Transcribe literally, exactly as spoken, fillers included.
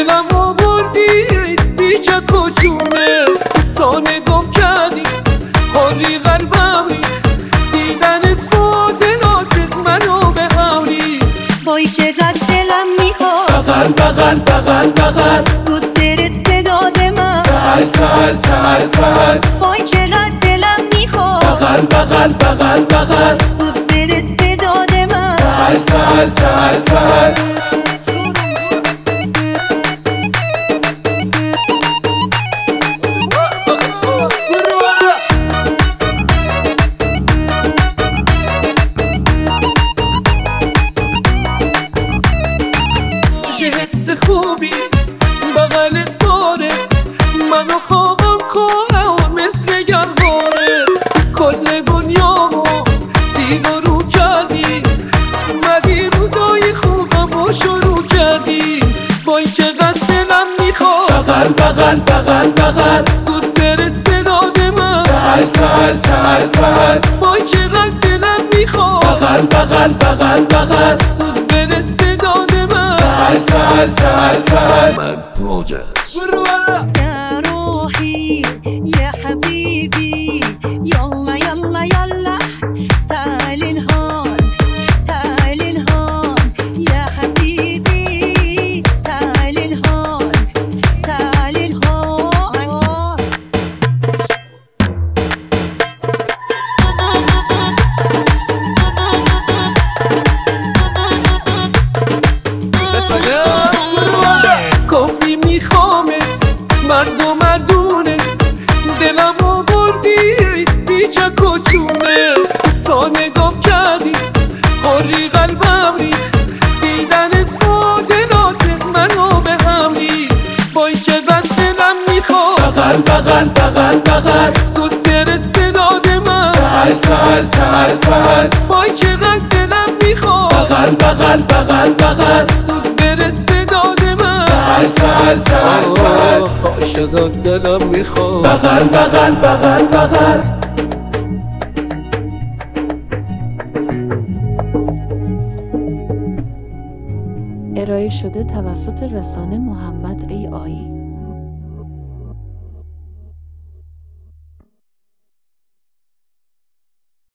دلم آوردی بی چک و چونه، تا نگام کردی حالی قلبم ریخت، دیدنت با دلاتت منو به هم ریخت. وای چقدر دلم میخواد بغل بغل بغل بغل زود برسه داد من، تعال تعال تعال تعال وای چقدر دلم میخواد بغل بغل بغل بغل زود برسه داد من، تعال تعال تعال تعال چه حس خوبی بغلت داره، منو خوابم کنه و مثل گرماره، کل دنیامو زیر و رو کردی، اومدی روزای خوبم و شروع کردی. وای چقدر دلم میخواد بغل بغل بغل بغل زود برس به داد من، تعال تعال تعال تعال وای چقدر دلم میخواد بغل بغل بغل بغل زود برس به داد من، تعال تعال تعال تعال من موجز يا روحي يا حبيبي يلا يلا يلا تعال نهون تعال نهون يا حبيبي تعال نهون تعال نهون. گفتی میخوامت مرد و مردونه، دلم آوردی بی چک و چونه، تا نگام کردی حالی قلبم ریخت، دیدنت با دلاتت منو به هم ریخت. وای چقدر دلم میخواد بغل بغل بغل بغل زود برس به داد من، تعال تعال تعال تعال وای چقدر دلم میخواد بغل بغل بغل بغل زود برس به داد من، تعال تعال تعال تعال عاشق دلم میخواد بغل بغل بغل بغل. ارائه شده توسط رسانه محمد ای آیی.